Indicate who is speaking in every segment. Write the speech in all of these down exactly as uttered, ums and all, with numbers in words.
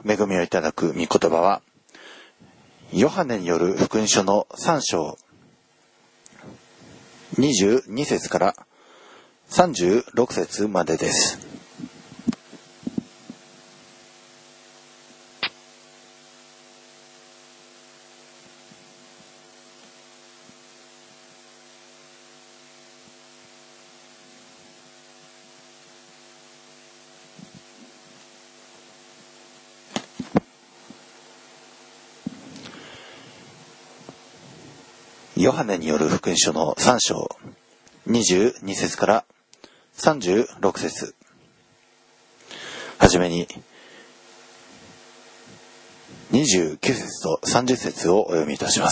Speaker 1: 恵みをいただく御言葉は、ヨハネによる福音書のさん章にじゅうに節からさんじゅうろく節までです。ヨハネによる福音書のさん章にじゅうに節からさんじゅうろく節、はじめににじゅうきゅう節とさんじゅう節をお読みいたします。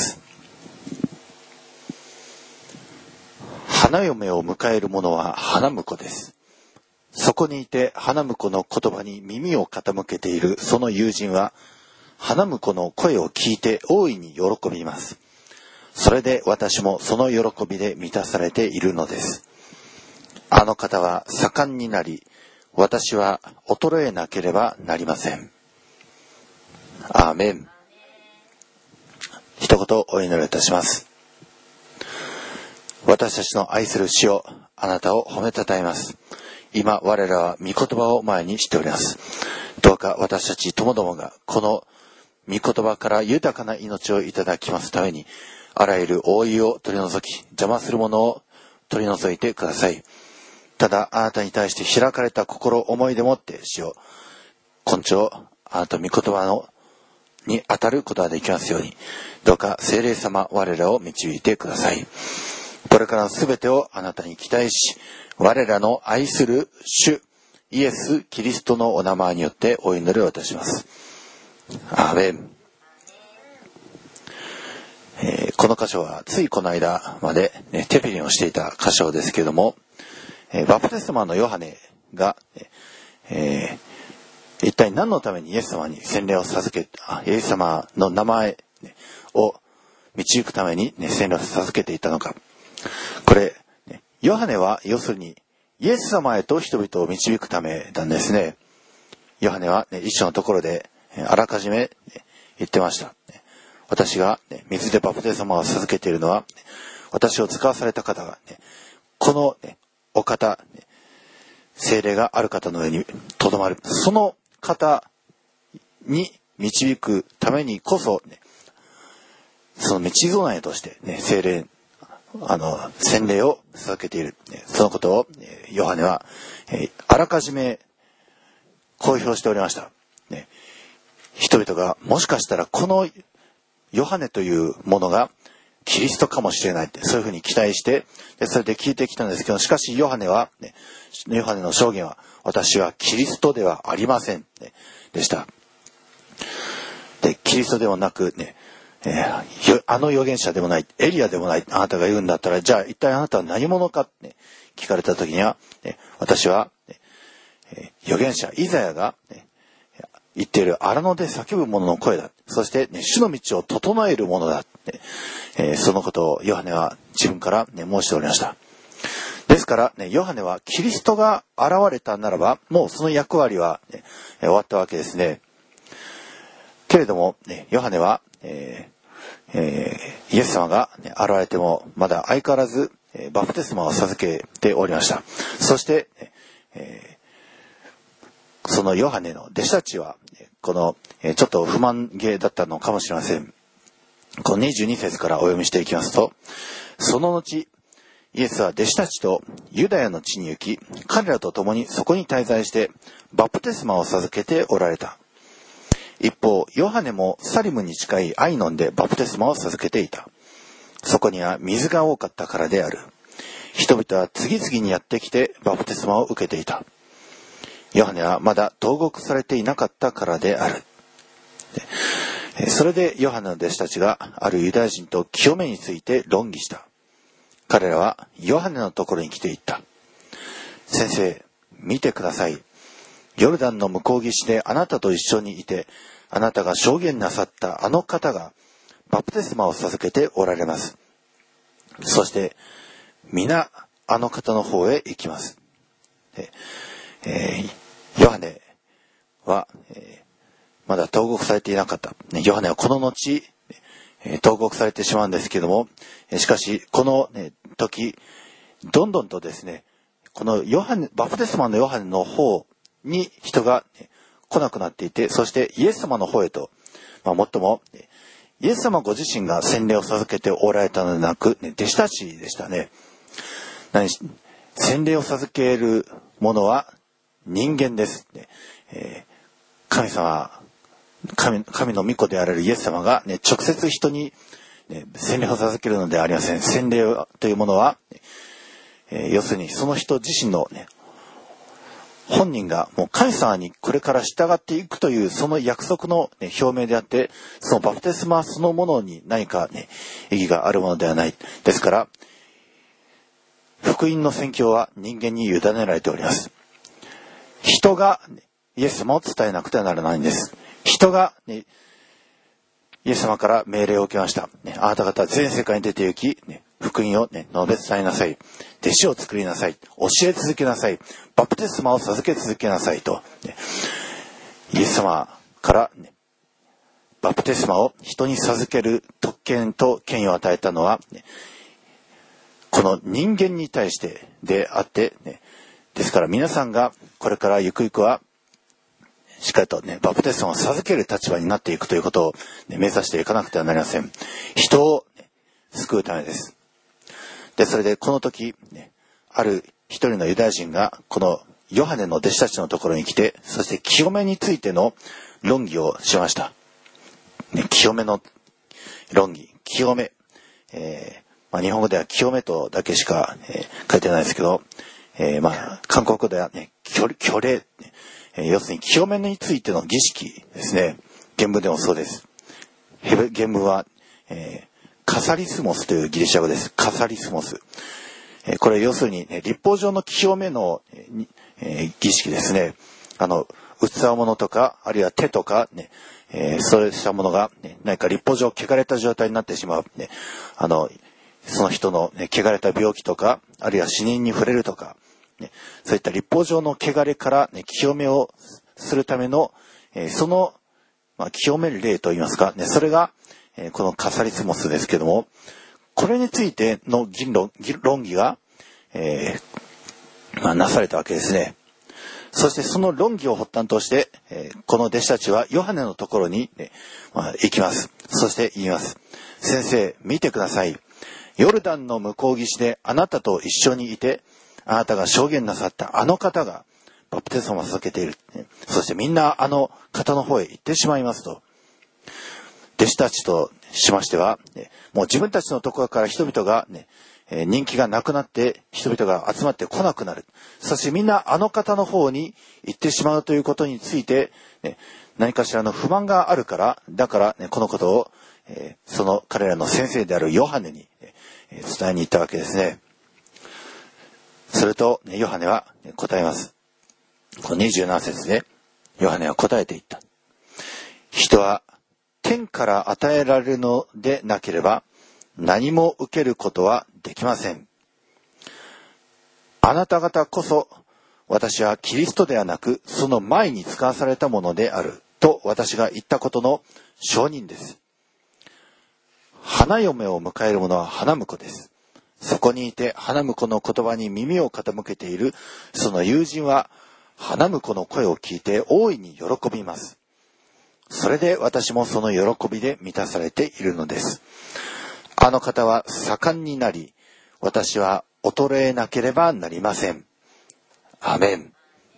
Speaker 1: 花嫁を迎える者は花婿です。そこにいて花婿の言葉に耳を傾けているその友人は、花婿の声を聞いて大いに喜びます。それで私もその喜びで満たされているのです。あの方は盛んになり、私は衰えなければなりません。アーメン。一言お祈りいたします。私たちの愛する主よ、あなたを褒めたたえます。今我らは御言葉を前にしております。どうか私たちともどもがこの御言葉から豊かな命をいただきますために、あらゆる覆いを取り除き、邪魔するものを取り除いてください。ただあなたに対して開かれた心思いでもって主よ、今朝あなた御言葉のに当たることができますように、どうか聖霊様我らを導いてください。これからのすべてをあなたに期待し、我らの愛する主イエス・キリストのお名前によってお祈りをいたします。アーメン。えー、この箇所はついこの間まで、ね、テペリンをしていた箇所ですけれども、えー、バプテスマのヨハネが、えー、一体何のためにイエス様に洗礼を授け、あイエス様の名前、ね、を導くために、ね、洗礼を授けていたのか。これ、ね、ヨハネは要するにイエス様へと人々を導くためなんですね。ヨハネは、ね、一緒のところであらかじめ、ね、言ってました。私が、ね、水でバプテスマを授けているのは、ね、私を使わされた方が、ね、この、ね、お方、ね、聖霊がある方の上にとどまる。その方に導くためにこそ、ね、その道備えとして、ね、聖霊、あの、洗礼を授けている。ね、そのことを、ね、ヨハネは、えー、あらかじめ公表しておりました。ね、人々がもしかしたらこのヨハネというものがキリストかもしれないって、そういうふうに期待して、でそれで聞いてきたんですけど、しかしヨハネは、ね、ヨハネの証言は、私はキリストではありません、ね、でした。で、キリストではなく、ね、えー、あの預言者でもない、エリアでもない、あなたが言うんだったら、じゃあ一体あなたは何者かって、ね、聞かれた時には、ね、私は、ね、預言者イザヤが、ね、言っている荒野で叫ぶ者の声だ。そして、ね、主の道を整える者だ、ねえー。そのことをヨハネは自分から、ね、申しておりました。ですから、ね、ヨハネはキリストが現れたならば、もうその役割は、ね、終わったわけですね。けれども、ね、ヨハネは、えーえー、イエス様が、ね、現れてもまだ相変わらず、えー、バプテスマを授けておりました。そして、えーそのヨハネの弟子たちは、この、ちょっと不満げだったのかもしれません。このにじゅうに節からお読みしていきますと、その後、イエスは弟子たちとユダヤの地に行き、彼らと共にそこに滞在して、バプテスマを授けておられた。一方、ヨハネもサリムに近いアイノンでバプテスマを授けていた。そこには水が多かったからである。人々は次々にやってきてバプテスマを受けていた。ヨハネはまだ投獄されていなかったからである。それでヨハネの弟子たちがあるユダヤ人と清めについて論議した。彼らはヨハネのところに来て言った。先生、見てください。ヨルダンの向こう岸であなたと一緒にいて、あなたが証言なさったあの方がバプテスマを授けておられます。そして皆あの方の方へ行きます。えー、ヨハネは、えー、 まだ投獄されていなかった。ね、ヨハネはこの後、えー、投獄されてしまうんですけども、えー、しかし、この、ね、時、どんどんとですね、このヨハネ、バプテスマのヨハネの方に人が、ね、来なくなっていて、そしてイエス様の方へと、まあ、もっとも、イエス様ご自身が洗礼を授けておられたのではなく、ね、弟子たちでしたね。何し洗礼を授ける者は人間です、ねえー、神様神、神の御子であられるイエス様が、ね、直接人に、ね、洗礼を授けるのではありません。洗礼というものは、えー、要するにその人自身の、ね、本人がもう神様にこれから従っていくというその約束の、ね、表明であって、そのバプテスマそのものに何か、ね、意義があるものではない。ですから福音の宣教は人間に委ねられております。人がイエス様を伝えなくてはならないんです。人が、ね、イエス様から命令を受けました。ね、あなた方は全世界に出て行き、ね、福音を、ね、述べ伝えなさい。弟子を作りなさい。教え続けなさい。バプテスマを授け続けなさいと、ね、イエス様から、ね、バプテスマを人に授ける特権と権威を与えたのは、ね、この人間に対してであって、ね、ですから皆さんがこれからゆくゆくはしっかりとね、バプテスマを授ける立場になっていくということを、ね、目指していかなくてはなりません。人を、ね、救うためです。で、それでこの時、ね、ある一人のユダヤ人がこのヨハネの弟子たちのところに来て、そして清めについての論議をしました。ね、清めの論議、清め、えーまあ、日本語では清めとだけしか、えー、書いてないですけど、えー、まあ韓国語ではね、虚礼、ねえー、要するに清めについての儀式ですね。原文でもそうです。原文は、えー、カサリスモスというギリシャ語です。カサリスモス。えー、これ要するに、ね、立法上の清めの、えー、儀式ですね。あの器物とかあるいは手とかね、えー、そうしたものが、ね、何か立法上汚れた状態になってしまう、ね、あのその人の、ね、汚れた病気とかあるいは死人に触れるとか、ね、そういった立法上の汚れから、ね、清めをするための、えー、その、まあ、清める例といいますか、ね、それが、えー、このカサリスモスですけども、これについての議論、論議が、えーまあ、なされたわけですね。そしてその論議を発端として、えー、この弟子たちはヨハネのところに、ねまあ、行きます。そして言います。先生、見てください。ヨルダンの向こう岸であなたと一緒にいて、あなたが証言なさったあの方がバプテスマを授けている。そしてみんなあの方の方へ行ってしまいますと。弟子たちとしましては、もう自分たちのところから人々が、ね、人気がなくなって人々が集まってこなくなる。そしてみんなあの方の方に行ってしまうということについて、ね、何かしらの不満があるから、だから、ね、このことを、えー、その彼らの先生であるヨハネに、えー、伝えに行ったわけですね。すると、ね、ヨハネは答えます。このにじゅうなな節でヨハネは答えていった。人は天から与えられるのでなければ何も受けることはできません。あなた方こそ私はキリストではなくその前に使わされたものであると私が言ったことの証人です。花嫁を迎える者は花婿です。そこにいて花婿の言葉に耳を傾けているその友人は花婿の声を聞いて大いに喜びます。それで私もその喜びで満たされているのです。あの方は盛んになり、私は衰えなければなりません。アメン。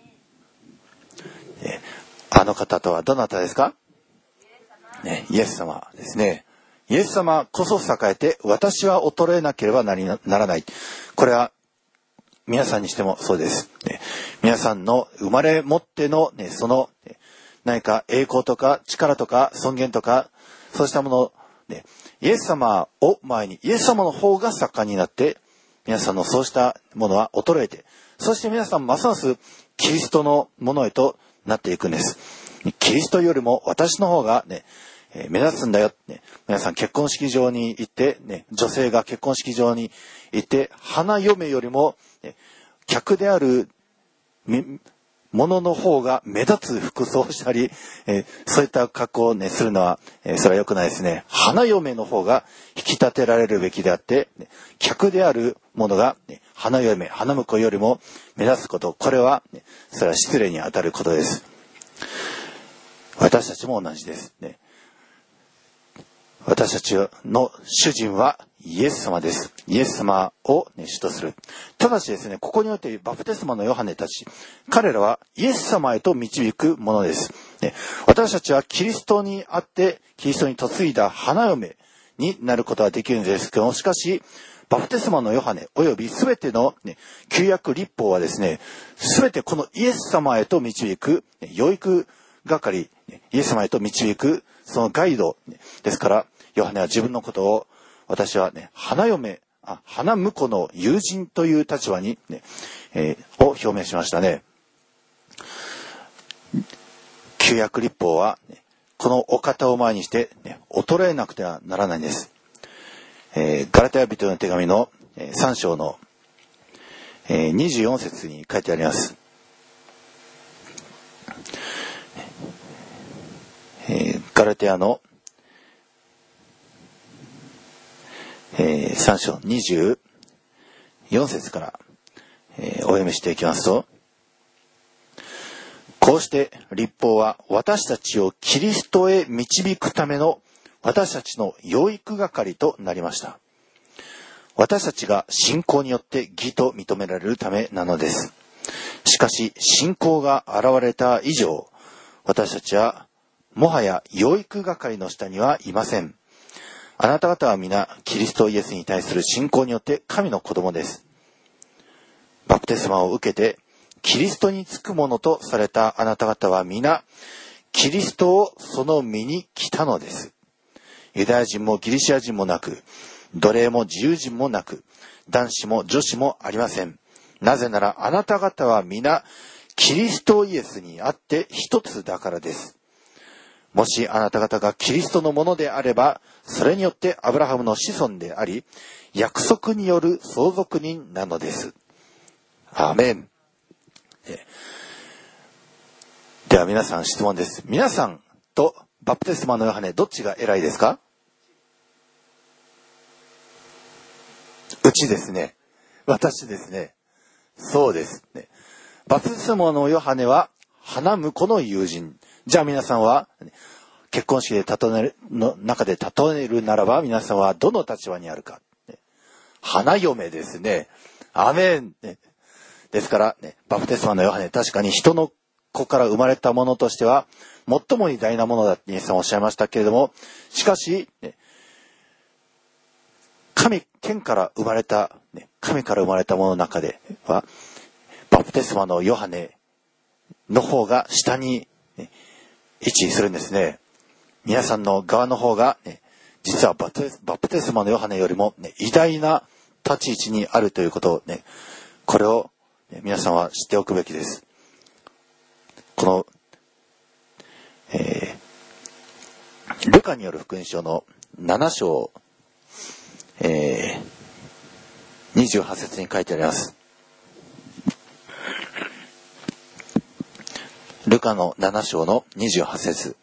Speaker 1: あの方とはどなたですか？ね、イエス様ですね。イエス様こそ栄えて、私は衰えなければなりならない。これは皆さんにしてもそうです。ね、皆さんの生まれ持っての、ね、その何か栄光とか力とか尊厳とかそうしたもの、ね、イエス様を前にイエス様の方が盛んになって皆さんのそうしたものは衰えて、そして皆さんますますキリストのものへとなっていくんです。キリストよりも私の方がね、えー、目立つんだよ、ね、皆さん結婚式場に行って、ね、女性が結婚式場に行って花嫁よりも、ね、客であるものの方が目立つ服装をしたり、えー、そういった格好をね、するのは、えー、それは良くないですね。花嫁の方が引き立てられるべきであって、ね、客であるものが、ね、花嫁、花婿よりも目立つこと、これは、ね、それは失礼に当たることです。私たちも同じですね。私たちの主人はイエス様です。イエス様を、ね、主とする。ただしですね、ここにおいてバプテスマのヨハネたち、彼らはイエス様へと導くものです。ね、私たちはキリストにあって、キリストに嫁いだ花嫁になることはできるんですけども、しかし、バプテスマのヨハネおよびすべての、ね、旧約律法はですね、すべてこのイエス様へと導く、ね、養育係、イエス様へと導く、そのガイドですから、ヨハネは自分のことを、私はね、花嫁、あ、花婿の友人という立場に、ね、えー、を表明しましたね。旧約律法は、ね、このお方を前にして、ね、衰えなくてはならないんです。えー、ガラテヤ人の手紙のさん章の、えー、にじゅうよん節に書いてあります。えー、ガラテヤの、えー、さん章にじゅうよん節から、えー、お読みしていきますと、こうして律法は私たちをキリストへ導くための私たちの養育係となりました。私たちが信仰によって義と認められるためなのです。しかし信仰が現れた以上、私たちはもはや養育係の下にはいません。あなた方は皆キリストイエスに対する信仰によって神の子供です。バプテスマを受けてキリストにつくものとされたあなた方は皆キリストをその身に着たのです。ユダヤ人もギリシア人もなく、奴隷も自由人もなく、男子も女子もありません。なぜならあなた方は皆キリストイエスにあって一つだからです。もしあなた方がキリストのものであれば、それによってアブラハムの子孫であり、約束による相続人なのです。アーメン。では皆さん質問です。皆さんとバプテスマのヨハネどっちが偉いですか？うちですね。私ですね。そうですね。バプテスマのヨハネは花婿の友人。じゃあ皆さんは結婚式で例えるの中で例えるならば皆さんはどの立場にあるか。花嫁ですね。アメン。ですからね、バプテスマのヨハネ確かに人の子から生まれたものとしては最も偉大なものだってイエスさんおっしゃいましたけれども、しかし、ね、神天から生まれた、ね、神から生まれたものの中ではバプテスマのヨハネの方が下に、ね、位置するんですね。皆さんの側の方が、ね、実はバプテス、バプテスマのヨハネよりも、ね、偉大な立ち位置にあるということをね、これを、ね、皆さんは知っておくべきです。この、えー、ルカによる福音書のなな章、えー、にじゅうはち節に書いてあります。ルカのなな章のにじゅうはち節。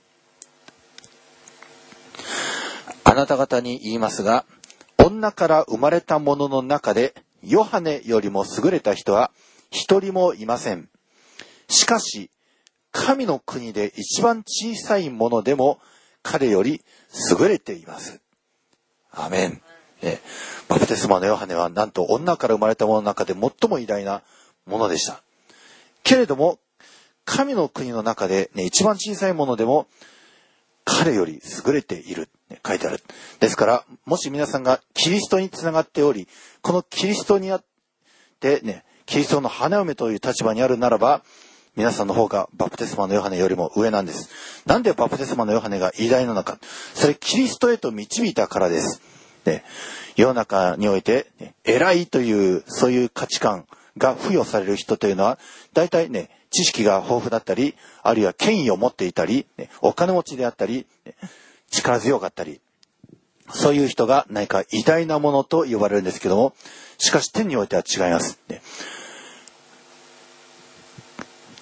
Speaker 1: あなた方に言いますが、女から生まれた者の中でヨハネよりも優れた人は一人もいません。しかし神の国で一番小さいものでも彼より優れています。アーメン。ね、バプテスマのヨハネはなんと女から生まれたものの中で最も偉大なものでした。けれども神の国の中で、ね、一番小さいものでも彼より優れている、ね、書いてある。ですからもし皆さんがキリストにつながっており、このキリストにあってね、キリストの花嫁という立場にあるならば、皆さんの方がバプテスマのヨハネよりも上なんです。なんでバプテスマのヨハネが偉大なのか。それキリストへと導いたからです。で、世の中において、ね、偉いというそういう価値観が付与される人というのは大体ね、知識が豊富だったり、あるいは権威を持っていたり、ね、お金持ちであったり、ね、力強かったり、そういう人が何か偉大なものと呼ばれるんですけども、しかし天においては違います。ね、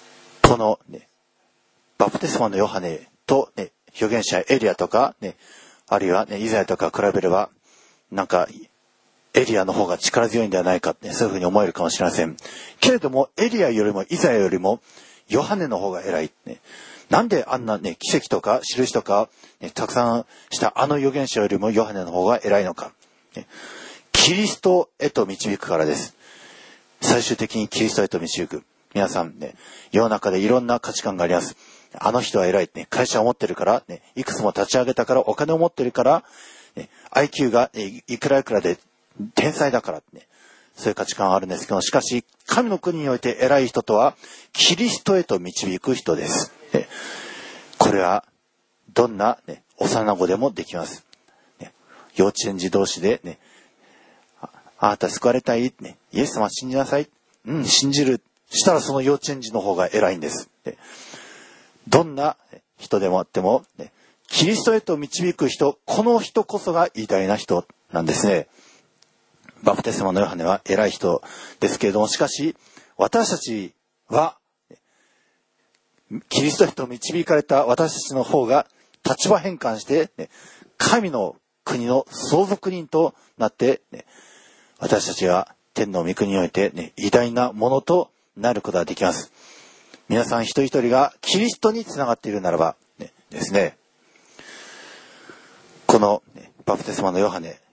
Speaker 1: この、ね、バプテスマのヨハネと、ね、預言者エリアとか、ね、あるいは、ね、イザヤとか比べれば、なんか、エリアの方が力強いんではないかって、ね、そういうふうに思えるかもしれません。けれども、エリアよりもイザヤよりも、ヨハネの方が偉い。ね、なんであんなね、奇跡とか印とか、ね、たくさんしたあの預言者よりもヨハネの方が偉いのか。ね、キリストへと導くからです。最終的にキリストへと導く。皆さんね、世の中でいろんな価値観があります。あの人は偉い、ね、会社を持ってるから、ね、いくつも立ち上げたから、お金を持ってるから、ね、アイキュー が、ね、いくらいくらで天才だから、ね、そういう価値観はあるんですけど、しかし神の国において偉い人とはキリストへと導く人です。ね、これはどんな、ね、幼子でもできます。ね、幼稚園児同士で、ね、あ, あなた救われたい、ね、イエス様信じなさい。うん、信じる。したらその幼稚園児の方が偉いんです。ね、どんな人でもあっても、ね、キリストへと導く人、この人こそが偉大な人なんですね。バプテスマのヨハネは偉い人ですけれども、しかし私たちはキリストへと導かれた私たちの方が立場変換して、ね、神の国の相続人となって、ね、私たちは天の御国において、ね、偉大なものとなることができます。皆さん一人一人がキリストにつながっているならば、ね、ですね、この、ね、バプテスマのヨハネ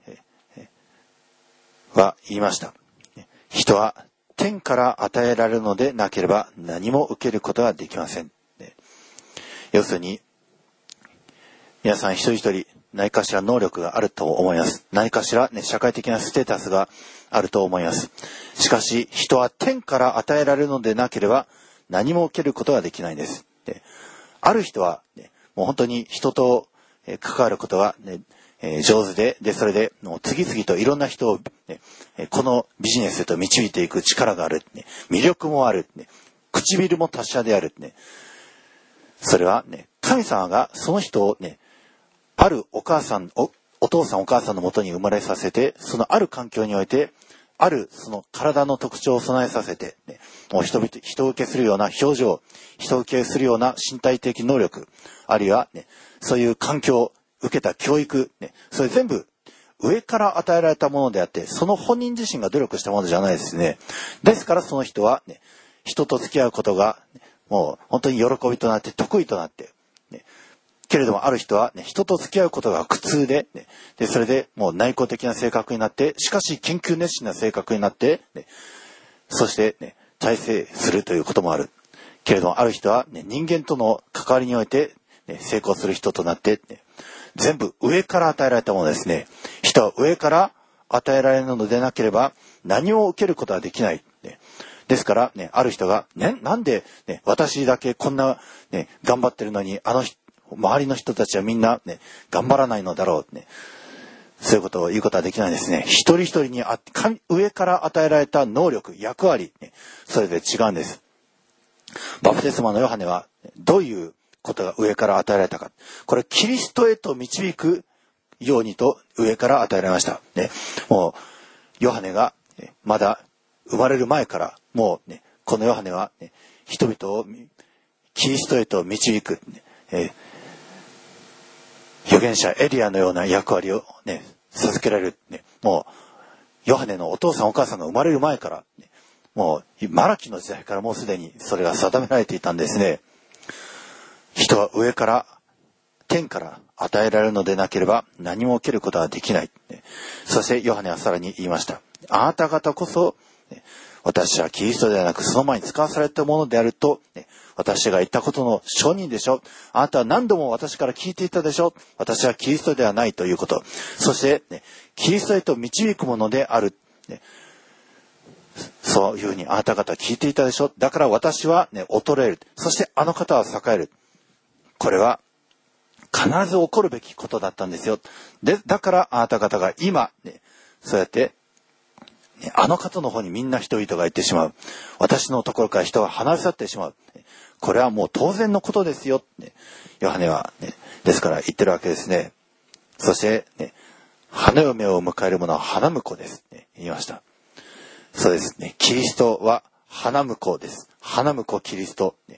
Speaker 1: は言いました。人は天から与えられるのでなければ何も受けることができません。要するに、皆さん一人一人何かしら能力があると思います。何かしら、ね、社会的なステータスがあると思います。しかし人は天から与えられるのでなければ何も受けることができないんです。で、ある人は、ね、もう本当に人と関わることが、ね、えー、上手で、で、それで、もう次々といろんな人を、ね、このビジネスへと導いていく力がある、ね、魅力もある、ね、唇も達者である、ね。それはね、神様がその人をね、あるお母さん、お、お父さんお母さんのもとに生まれさせて、そのある環境において、あるその体の特徴を備えさせて、ね、もう人々、人受けするような表情、人受けするような身体的能力、あるいはね、そういう環境、受けた教育、ね、それ全部上から与えられたものであって、その本人自身が努力したものじゃないですね。ですからその人は、ね、人と付き合うことが、ね、もう本当に喜びとなって得意となって、ね、けれどもある人は、ね、人と付き合うことが苦痛で、ね、でそれでもう内向的な性格になって、しかし研究熱心な性格になって、ね、そして、ね、大成するということもある。けれどもある人は、ね、人間との関わりにおいて、ね、成功する人となって、ね、全部上から与えられたものですね。人は上から与えられるのでなければ何も受けることはできない。ね、ですからね、ある人が、ね、なんで、ね、私だけこんな、ね、頑張ってるのに、あの周りの人たちはみんな、ね、頑張らないのだろう、ね。そういうことを言うことはできないですね。一人一人にあ上から与えられた能力、役割、ね、それで違うんです。バプテスマのヨハネはどういうことが上から与えられたか。これキリストへと導くようにと上から与えられました。ね、もうヨハネがまだ生まれる前からもうね、このヨハネは、ね、人々をキリストへと導く、ねえー、預言者エリアのような役割をね授けられる、ね、もうヨハネのお父さんお母さんが生まれる前から、ね、もうマラキの時代からもうすでにそれが定められていたんですね。人は上から天から与えられるのでなければ何も受けることはできない。そしてヨハネはさらに言いました。あなた方こそ私はキリストではなくその前に使わされたものであると私が言ったことの証人でしょ。あなたは何度も私から聞いていたでしょ。私はキリストではないということ。そしてキリストへと導くものである。そういうふうにあなた方聞いていたでしょ。だから私は、ね、衰える。そしてあの方は栄える。これは必ず起こるべきことだったんですよ。で、だからあなた方が今、ね、そうやって、ね、あの方の方にみんな人々が行ってしまう。私のところから人が離れ去ってしまう。これはもう当然のことですよ。ね、ヨハネは、ね、ですから言ってるわけですね。そして、ね、花嫁を迎える者は花婿です、ね。言いました。そうですね。キリストは花婿です。花婿キリスト。ね、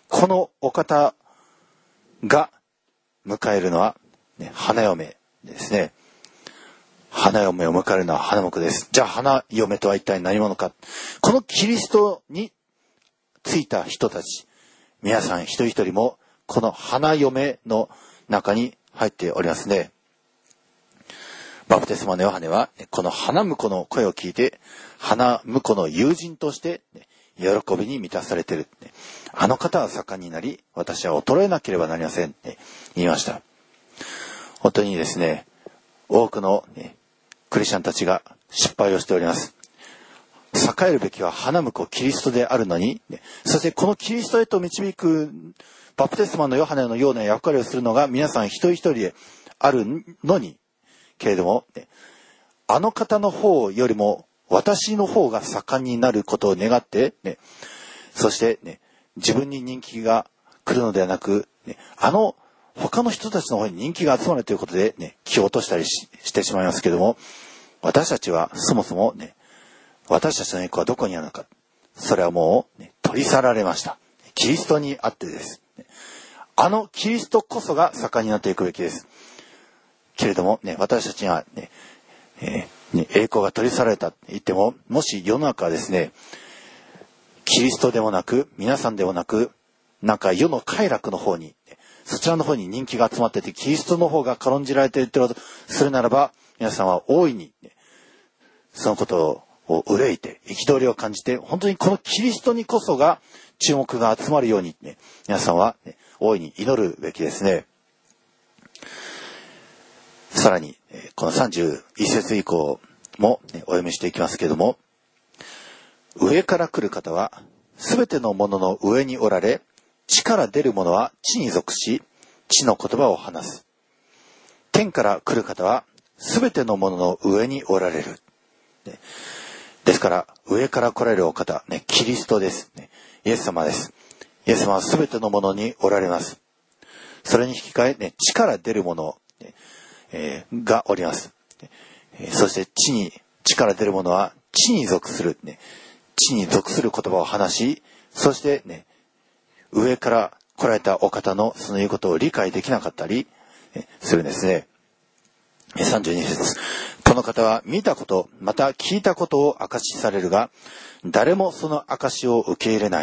Speaker 1: このお方が迎えるのは、ね、花嫁ですね。花嫁を迎えるのは花婿です。じゃあ花嫁とは一体何者か。このキリストについた人たち、皆さん一人一人もこの花嫁の中に入っておりますね。バプテスマのヨハネはこの花婿の声を聞いて、花婿の友人として喜びに満たされている。あの方は盛んになり、私は衰えなければなりませんって言いました。本当にですね、多くのクリスチャンたちが失敗をしております。栄えるべきは花婿キリストであるのに、そしてこのキリストへと導くバプテスマのヨハネのような役割をするのが皆さん一人一人であるのに、けれども、あの方の方よりも私の方が盛んになることを願って、ね、そして、ね、自分に人気が来るのではなく、ね、あの他の人たちの方に人気が集まるということで、ね、気を落としたり し, してしまいますけれども、私たちはそもそも、ね、私たちの栄光はどこにあるのか。それはもう、ね、取り去られました。キリストにあってです。あのキリストこそが盛んになっていくべきです。けれども、ね、私たちには、ねえーね、栄光が取り去られたと言っても、もし世の中はですね、キリストでもなく、皆さんでもなく、なんか世の快楽の方に、そちらの方に人気が集まってて、キリストの方が軽んじられているとするならば、皆さんは大いに、ね、そのことを憂いて、憤りを感じて、本当にこのキリストにこそが注目が集まるように、ね、皆さんは、ね、大いに祈るべきですね。さらに、このさんじゅういっ節以降もお読みしていきますけれども、上から来る方は、すべてのものの上におられ、地から出るものは地に属し、地の言葉を話す。天から来る方は、すべてのものの上におられる。ですから、上から来られるお方、ね、キリストです、ね。イエス様です。イエス様はすべてのものにおられます。それに引き換え、ね、地から出るもの、ねえー、がおります。えー、そして地に、地から出るものは地に属する、ね、地に属する言葉を話し、そしてね、上から来られたお方のその言うことを理解できなかったりするんですね。さんじゅうに節です。この方は見たこと、また聞いたことを証しされるが、誰もその証しを受け入れない。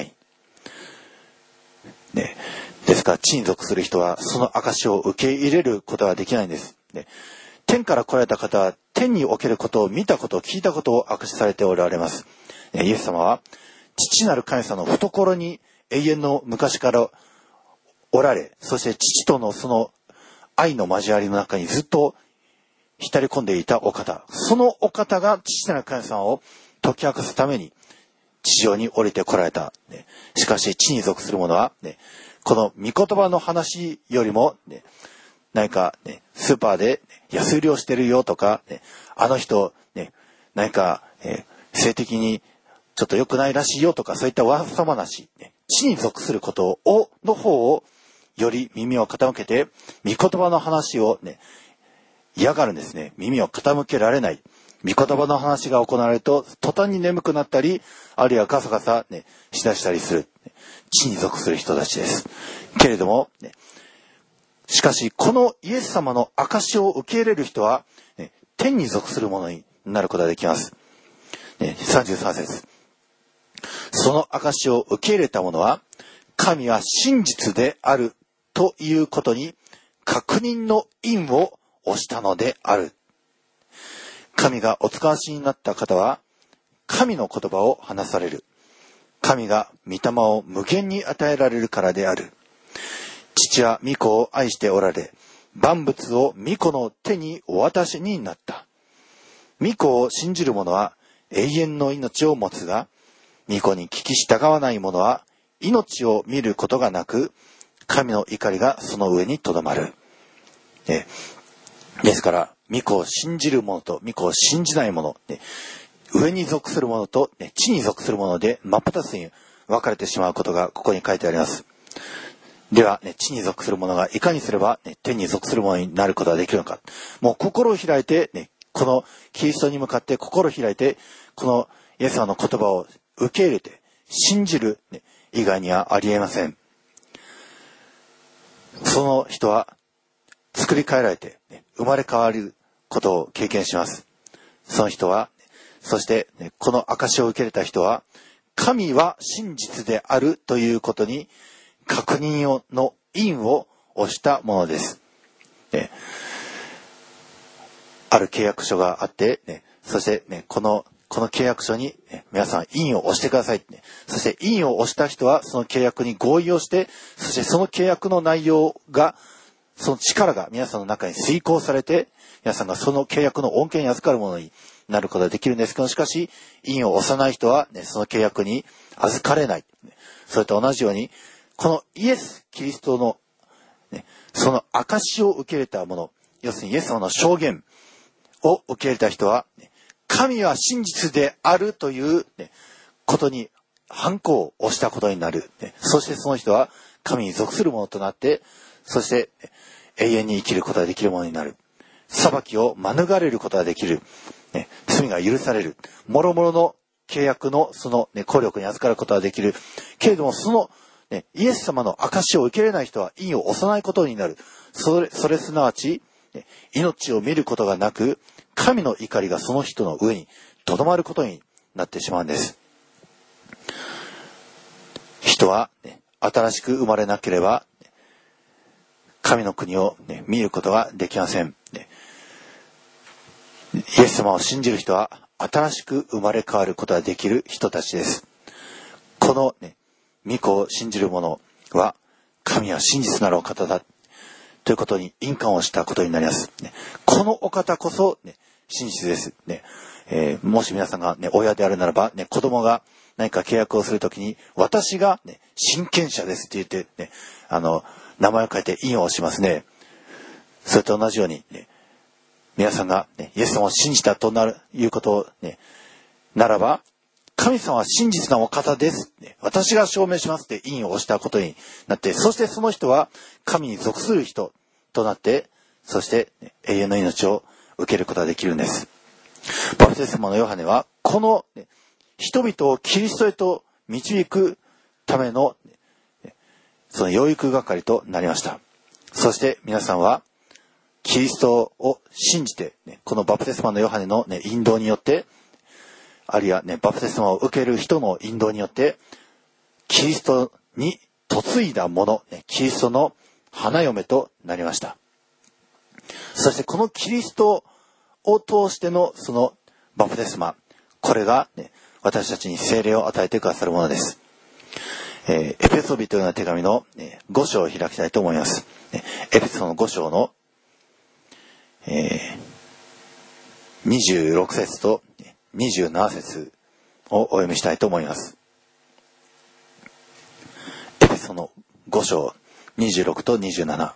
Speaker 1: ね、ですから地に属する人はその証しを受け入れることはできないんです。ね、天から来られた方は天におけることを見たことを聞いたことを証しされておられます。イエス様は父なる神様の懐に永遠の昔からおられ、そして父とのその愛の交わりの中にずっと浸り込んでいたお方、そのお方が父なる神様を解き明かすために地上に降りて来られた。しかし地に属する者は、ね、この御言葉の話よりも、ね、何か、ね、スーパーで安売りをしてるよとか、ね、あの人、ね、何か、えー、性的にちょっと良くないらしいよとか、そういった噂話、ね、地に属することをの方をより耳を傾けて、御言葉の話をね、嫌がるんですね。耳を傾けられない。御言葉の話が行われると、途端に眠くなったり、あるいはガサガサ、ね、しだしたりする。地に属する人たちです。けれども、ね、しかし、このイエス様の証しを受け入れる人は、ね、天に属するものになることができます。ね、さんじゅうさん節。その証しを受け入れた者は、神は真実であるということに確認の印を押したのである。神がお使わしになった方は、神の言葉を話される。神が御霊を無限に与えられるからである。父は御子を愛しておられ、万物を御子の手にお渡しになった。御子を信じる者は永遠の命を持つが、御子に聞き従わない者は命を見ることがなく、神の怒りがその上にとどまる。ね、ですから、御子を信じる者と御子を信じない者、ね、上に属する者と、ね、地に属する者で真っ二つに分かれてしまうことがここに書いてあります。では、ね、地に属する者がいかにすれば、ね、天に属する者になることができるのか。もう心を開いて、ね、このキリストに向かって心を開いて、このイエス様の言葉を受け入れて信じる、ね、以外にはありえません。 その人は作り変えられて、ね、生まれ変わることを経験します。その人は、そして、ね、この証を受け入れた人は、神は真実であるということに確認をの印を押したものです。ね、ある契約書があって、ね、そして、ね、このこの契約書に、ね、皆さん印を押してください、ね。そして印を押した人はその契約に合意をして、そしてその契約の内容が、その力が皆さんの中に遂行されて、皆さんがその契約の恩恵に預かるものになることができるんですけど、しかし印を押さない人は、ね、その契約に預かれない。それと同じように、このイエス・キリストの、ね、その証を受け入れたもの、要するにイエス様の証言を受け入れた人は、ね、神は真実であるという、ね、ことにハンコを押したことになる、ね。そしてその人は神に属するものとなって、そして、ね、永遠に生きることができるものになる。裁きを免れることができる。ね、罪が許される。諸々の契約のその、ね、効力に預かることができる。けれどもその、ね、イエス様の証を受け入れない人は印を押さないことになる。それ、それすなわち、ね、命を見ることがなく、神の怒りがその人の上にとどまることになってしまうんです。人は、ね、新しく生まれなければ、神の国を、ね、見ることができません。ね、イエス様を信じる人は新しく生まれ変わることができる人たちです。この、ね、御子を信じる者は神は真実なるお方だということに印鑑をしたことになります。ね、このお方こそ、ね、真実です。ねえー、もし皆さんが、ね、親であるならば、ね、子供が何か契約をするときに、私が、ね、親権者ですって言って、ね、あの、名前を書いて印を押しますね。それと同じように、ね、皆さんが、ね、イエス様を信じたとなる、いうことを、ね、ならば、神様は真実なお方です、ね。私が証明しますって印を押したことになって、そしてその人は神に属する人となって、そして、ね、永遠の命を受けることができるんです。バプテスマのヨハネはこの、ね、人々をキリストへと導くための、ね、その養育係となりました。そして皆さんはキリストを信じて、ね、このバプテスマのヨハネの、ね、引導によって、あるいは、ね、バプテスマを受ける人の引導によってキリストに嫁いだもの、ね、キリストの花嫁となりました。そしてこのキリストを通してのそのバプテスマ、これが、ね、私たちに聖霊を与えてくださるものです。えー、エペソビトの手紙の、ね、ご章を開きたいと思います。ね、エペソのご章の、えー、にじゅうろく節とにじゅうなな節をお読みしたいと思います。エペソのご章にじゅうろくとにじゅうなな。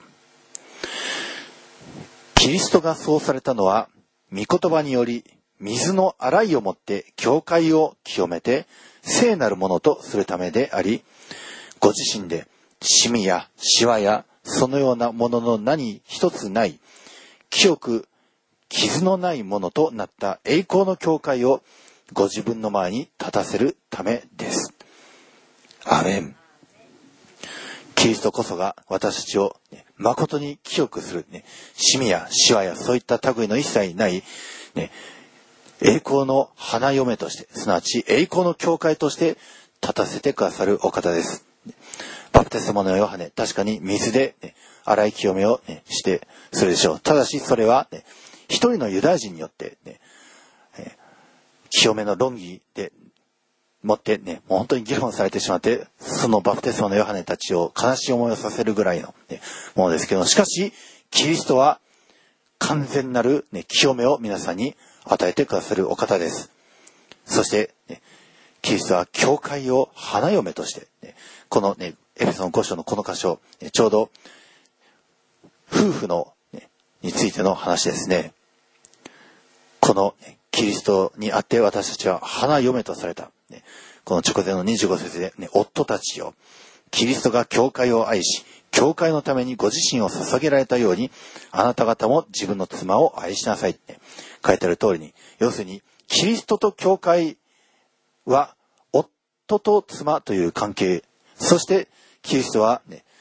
Speaker 1: キリストがそうされたのは御言葉により水の洗いをもって教会を清めて聖なるものとするためであり、ご自身でシミやシワやそのようなものの何一つない清く傷のないものとなった栄光の教会をご自分の前に立たせるためです。アーメン。キリストこそが私たちを、ね、誠に清くする、ね、シミやシワやそういった類の一切ない、ね、栄光の花嫁として、すなわち栄光の教会として立たせてくださるお方です。バプテスマのヨハネ、確かに水で、ね、洗い清めを、ね、してするでしょう。ただしそれは、ね、一人のユダヤ人によって、ねえー、清めの論議でもってね、もう本当に議論されてしまって、そのバプテスマのヨハネたちを悲しい思いをさせるぐらいの、ね、ものですけど、しかしキリストは完全なる、ね、清めを皆さんに与えてくださるお方です。そして、ね、キリストは教会を花嫁として、ね、この、ね、エペソのご章のこの箇所、ね、ちょうど夫婦の、ね、についての話ですね。この、ね、キリストにあって私たちは花嫁とされた。ね、この直前のにじゅうご節で、ね、夫たちよ、キリストが教会を愛し、教会のためにご自身を捧げられたように、あなた方も自分の妻を愛しなさいって書いてある通りに、要するにキリストと教会は夫と妻という関係、そしてキリストは、ね、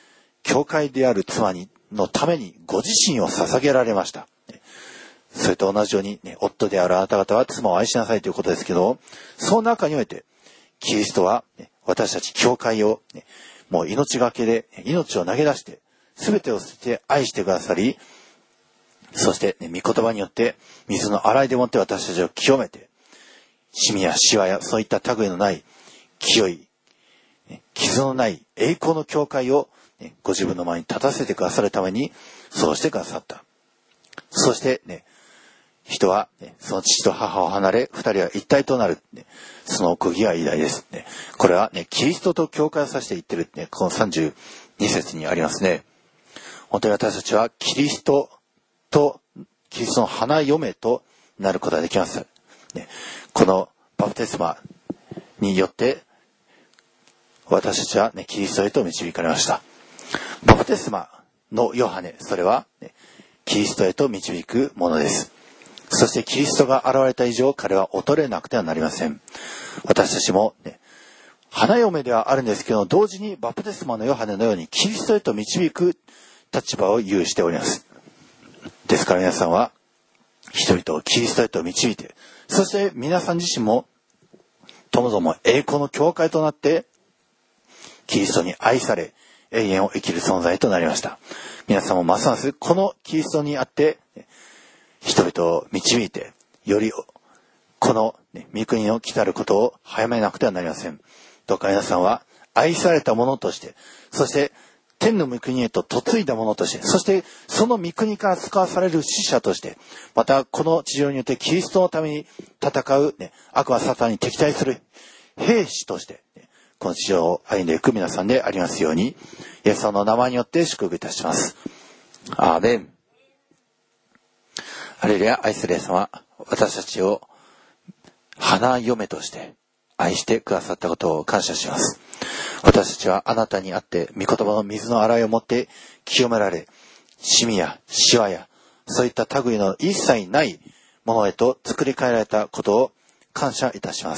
Speaker 1: 教会である妻にのためにご自身を捧げられました。それと同じように、ね、夫であるあなた方は妻を愛しなさいということですけど、その中においてキリストは、ね、私たち教会を、ね、もう命がけで命を投げ出して全てを捨てて愛してくださり、そして、ね、御言葉によって水の洗いでもって私たちを清めて、シミやシワやそういった類のない清い、ね、傷のない栄光の教会を、ね、ご自分の前に立たせてくださるためにそうしてくださった。そしてね、人は、ね、その父と母を離れ、二人は一体となる、ね。その奥義は偉大です、ね。これはね、キリストと教会を指して言ってる、ね、このさんじゅうに節にありますね。本当に私たちはキリストと、キリストの花嫁となることができます。ね、このバプテスマによって、私たちは、ね、キリストへと導かれました。バプテスマのヨハネ、それは、ね、キリストへと導くものです。そしてキリストが現れた以上、彼は衰えなくてはなりません。私たちも、ね、花嫁ではあるんですけど、同時にバプテスマのヨハネのようにキリストへと導く立場を有しております。ですから皆さんは人々をキリストへと導いて、そして皆さん自身もともども栄光の教会となってキリストに愛され永遠を生きる存在となりました。皆さんもますますこのキリストにあって人々を導いて、よりこの、ね、御国の来たることを早めなくてはなりません。どうか皆さんは愛された者として、そして天の御国へと嫁いだ者として、そしてその御国から使わされる使者として、またこの地上によってキリストのために戦う、ね、悪魔サタンに敵対する兵士として、ね、この地上を歩んでいく皆さんでありますように、イエス様の名前によって祝福いたします。アーメン。ハレルヤ。愛するイエス様、私たちを花嫁として愛してくださったことを感謝します。私たちはあなたにあって御言葉の水の洗いをもって清められ、シミやシワやそういった類の一切ないものへと作り変えられたことを感謝いたします。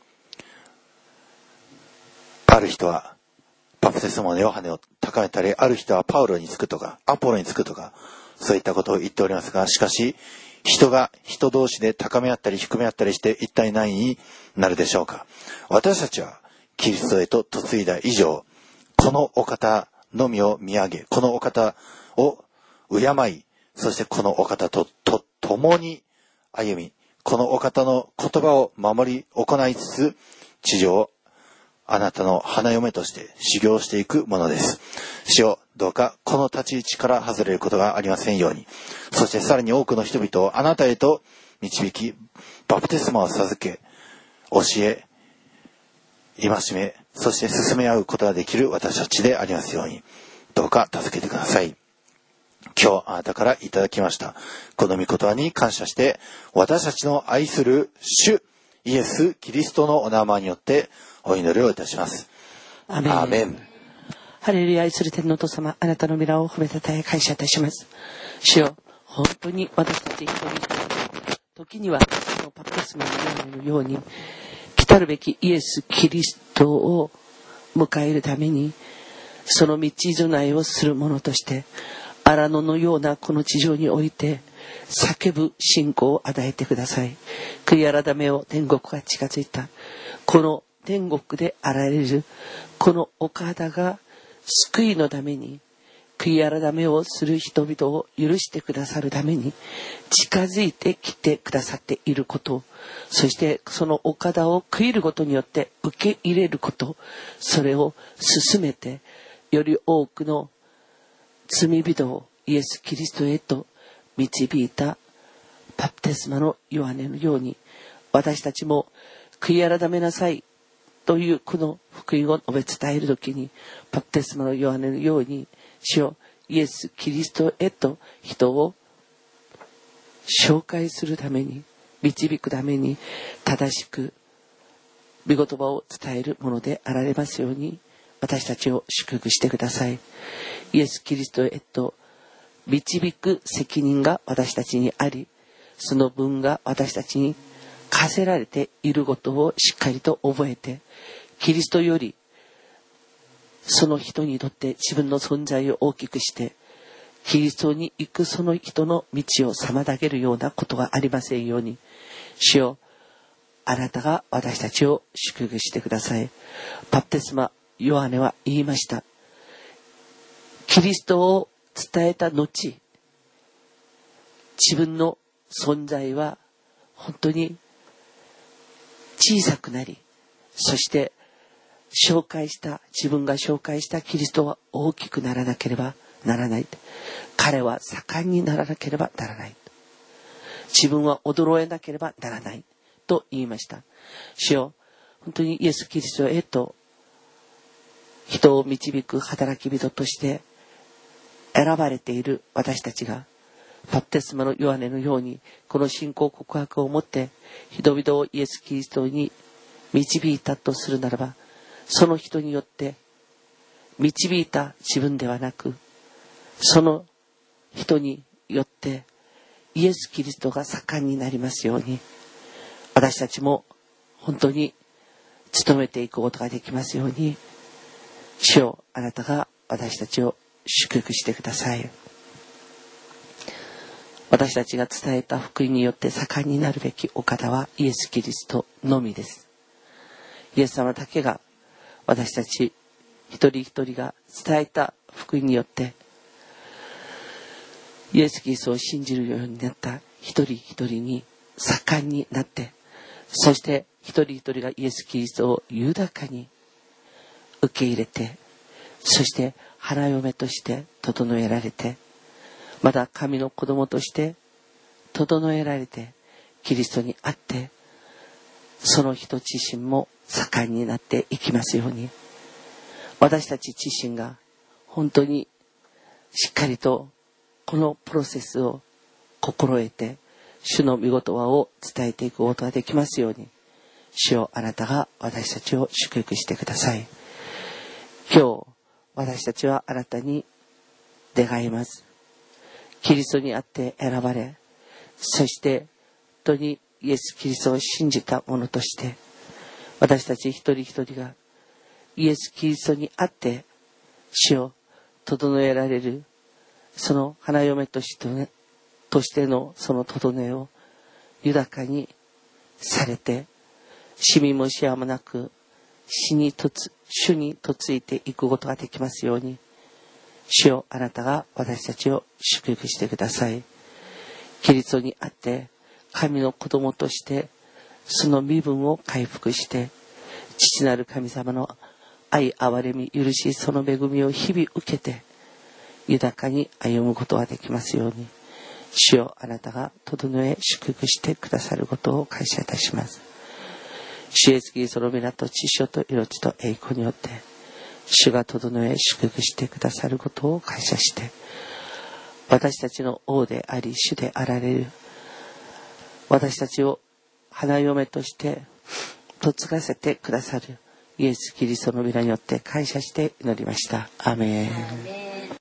Speaker 1: ある人はバプテスマのヨハネを高めたり、ある人はパウロにつくとかアポロにつくとか、そういったことを言っておりますが、しかし人が人同士で高め合ったり低め合ったりして一体何になるでしょうか。私たちはキリストへと嫁いだ以上、このお方のみを見上げ、このお方を敬い、そしてこのお方とと共に歩み、このお方の言葉を守り行いつつ、地上をあなたの花嫁として修行していくものです。主よ、どうかこの立ち位置から外れることがありませんように、そしてさらに多くの人々をあなたへと導き、バプテスマを授け、教え、戒め、そして進め合うことができる私たちでありますように、どうか助けてください。今日あなたからいただきましたこの御言葉に感謝して、私たちの愛する主イエス・キリストのお名前によってお祈りをいたします。
Speaker 2: アーメン。
Speaker 1: アーメン。
Speaker 2: ハレルヤ。愛する天のお父様、あなたの皆を褒めたたえ感謝いたします。主よ、本当に私たち一人一人、時にはそのバプテスマのように来たるべきイエス・キリストを迎えるために、その道備えをする者として荒野のようなこの地上において叫ぶ信仰を与えてください。悔い改めを天国が近づいた、この天国であられるこのお方が救いのために悔い改めをする人々を許してくださるために近づいてきてくださっていること、そしてそのお方を悔いることによって受け入れること、それを進めてより多くの罪人をイエス・キリストへと導いたバプテスマのヨハネのように、私たちも悔い改めなさいというこの福音を述べ伝えるときに、バプテスマのヨハネのように、主よイエス・キリストへと人を紹介するために、導くために正しく御言葉を伝えるものであられますように、私たちを祝福してください。イエス・キリストへと導く責任が私たちにあり、その分が私たちに課せられていることをしっかりと覚えて、キリストよりその人にとって自分の存在を大きくして、キリストに行くその人の道を妨げるようなことがありませんように、主よ、あなたが私たちを祝福してください。バプテスマヨハネは言いました。キリストを伝えた後、自分の存在は本当に小さくなり、そして紹介した自分が紹介したキリストは大きくならなければならない。彼は盛んにならなければならない。自分は衰えなければならないと言いました。主よ、本当にイエス・キリストへと人を導く働き人として選ばれている私たちが、バプテスマのヨハネのようにこの信仰告白を持って人々をイエス・キリストに導いたとするならば、その人によって導いた自分ではなく、その人によってイエス・キリストが盛んになりますように、私たちも本当に努めていくことができますように、主よ、あなたが私たちを祝福してください。私たちが伝えた福音によって盛んになるべきお方はイエス・キリストのみです。イエス様だけが私たち一人一人が伝えた福音によってイエス・キリストを信じるようになった一人一人に盛んになって、そして一人一人がイエス・キリストを豊かに受け入れて、そして花嫁として整えられて、まだ神の子供として整えられて、キリストにあって、その人自身も盛んになっていきますように、私たち自身が本当にしっかりとこのプロセスを心得て、主の御言葉を伝えていくことができますように、主よ、あなたが私たちを祝福してください。今日私たちはあなたに願います。キリストにあって選ばれ、そして本当にイエス・キリストを信じた者として、私たち一人一人がイエス・キリストにあって主を整えられる、その花嫁として、としてのその整えを豊かにされて、死みもしやもなく死にとつ主に嫁いていくことができますように、主よ、あなたが私たちを祝福してください。キリストにあって神の子供としてその身分を回復して、父なる神様の愛、憐れみ、許し、その恵みを日々受けて豊かに歩むことができますように、主よ、あなたが整え祝福してくださることを感謝いたします。主イエスキリストの皆と知性と命と栄光によって主が整え祝福してくださることを感謝して、私たちの王であり主であられる私たちを花嫁として嫁がせてくださるイエス・キリストの皆によって感謝して祈りました。アーメン。